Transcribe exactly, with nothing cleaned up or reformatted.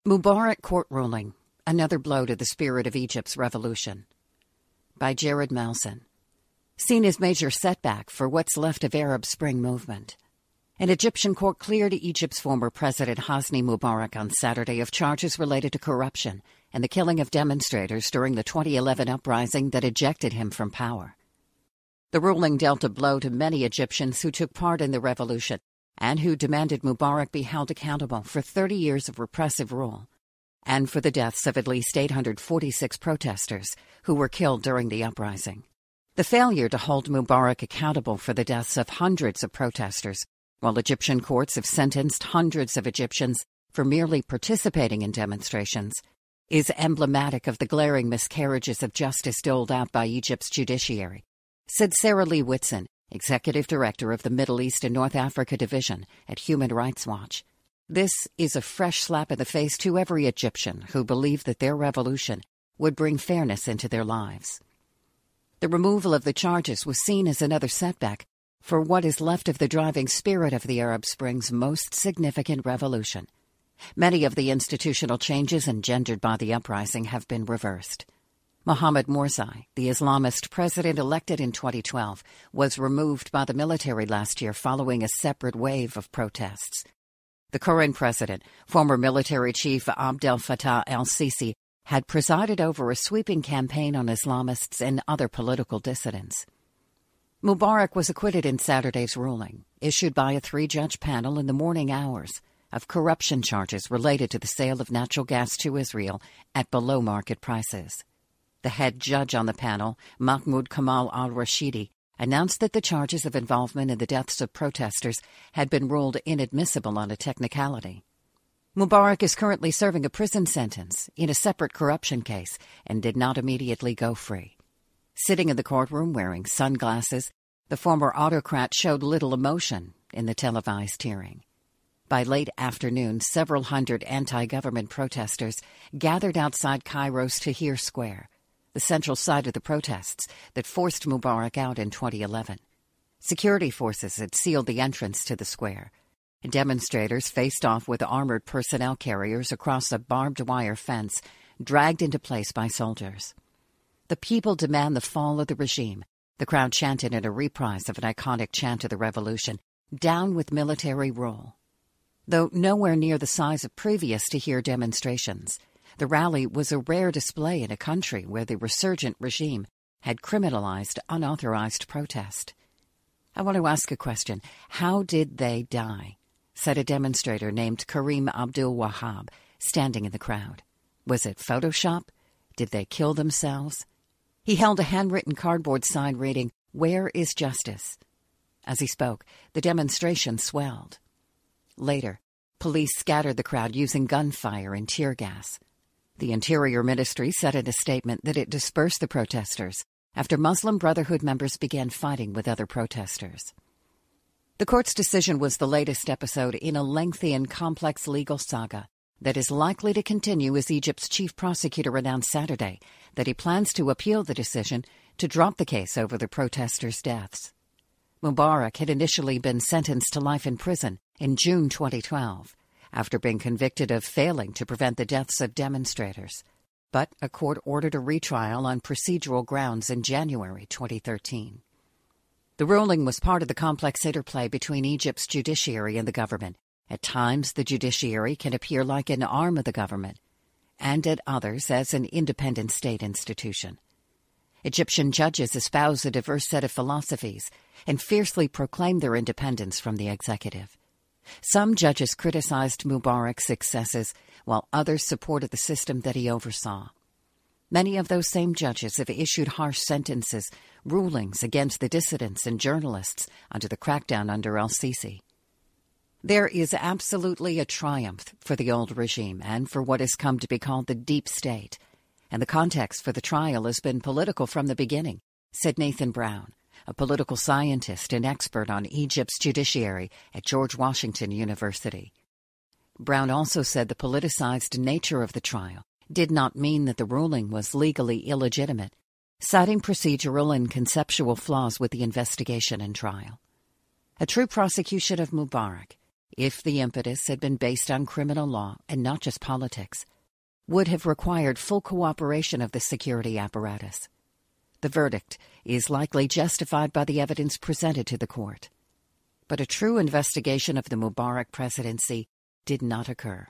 Mubarak Court Ruling, Another Blow to the Spirit of Egypt's Revolution, by Jared Malson. Seen as major setback for what's left of Arab Spring movement. An Egyptian court cleared Egypt's former president Hosni Mubarak on Saturday of charges related to corruption and the killing of demonstrators during the twenty eleven uprising that ejected him from power. The ruling dealt a blow to many Egyptians who took part in the revolution and who demanded Mubarak be held accountable for thirty years of repressive rule, and for the deaths of at least eight hundred forty-six protesters who were killed during the uprising. The failure to hold Mubarak accountable for the deaths of hundreds of protesters, while Egyptian courts have sentenced hundreds of Egyptians for merely participating in demonstrations, is emblematic of the glaring miscarriages of justice doled out by Egypt's judiciary, said Sarah Lee Whitson, Executive Director of the Middle East and North Africa Division at Human Rights Watch. This is a fresh slap in the face to every Egyptian who believed that their revolution would bring fairness into their lives. The removal of the charges was seen as another setback for what is left of the driving spirit of the Arab Spring's most significant revolution. Many of the institutional changes engendered by the uprising have been reversed. Mohamed Morsi, the Islamist president elected in twenty twelve, was removed by the military last year following a separate wave of protests. The current president, former military chief Abdel Fattah el-Sisi, had presided over a sweeping campaign on Islamists and other political dissidents. Mubarak was acquitted in Saturday's ruling, issued by a three-judge panel in the morning hours, of corruption charges related to the sale of natural gas to Israel at below-market prices. The head judge on the panel, Mahmoud Kamal al-Rashidi, announced that the charges of involvement in the deaths of protesters had been ruled inadmissible on a technicality. Mubarak is currently serving a prison sentence in a separate corruption case and did not immediately go free. Sitting in the courtroom wearing sunglasses, the former autocrat showed little emotion in the televised hearing. By late afternoon, several hundred anti-government protesters gathered outside Cairo's Tahrir Square, the central site of the protests that forced Mubarak out in twenty eleven. Security forces had sealed the entrance to the square, and demonstrators faced off with armored personnel carriers across a barbed wire fence dragged into place by soldiers. "The people demand the fall of the regime," the crowd chanted in a reprise of an iconic chant of the revolution, "Down with military rule." Though nowhere near the size of previous Tahrir demonstrations, the rally was a rare display in a country where the resurgent regime had criminalized unauthorized protest. "I want to ask a question. How did they die?" said a demonstrator named Karim Abdul Wahab, standing in the crowd. "Was it Photoshop? Did they kill themselves?" He held a handwritten cardboard sign reading, "Where is justice?" As he spoke, the demonstration swelled. Later, police scattered the crowd using gunfire and tear gas. The Interior Ministry said in a statement that it dispersed the protesters after Muslim Brotherhood members began fighting with other protesters. The court's decision was the latest episode in a lengthy and complex legal saga that is likely to continue as Egypt's chief prosecutor announced Saturday that he plans to appeal the decision to drop the case over the protesters' deaths. Mubarak had initially been sentenced to life in prison in June twenty twelve, after being convicted of failing to prevent the deaths of demonstrators, but a court ordered a retrial on procedural grounds in January twenty thirteen. The ruling was part of the complex interplay between Egypt's judiciary and the government. At times, the judiciary can appear like an arm of the government, and at others as an independent state institution. Egyptian judges espouse a diverse set of philosophies and fiercely proclaim their independence from the executive. Some judges criticized Mubarak's successes, while others supported the system that he oversaw. Many of those same judges have issued harsh sentences, rulings against the dissidents and journalists under the crackdown under el-Sisi. There is absolutely a triumph for the old regime and for what has come to be called the deep state, and the context for the trial has been political from the beginning, said Nathan Brown, a political scientist and expert on Egypt's judiciary at George Washington University. Brown also said the politicized nature of the trial did not mean that the ruling was legally illegitimate, citing procedural and conceptual flaws with the investigation and trial. A true prosecution of Mubarak if the impetus had been based on criminal law and not just politics, would have required full cooperation of the security apparatus. The verdict is likely justified by the evidence presented to the court. But a true investigation of the Mubarak presidency did not occur.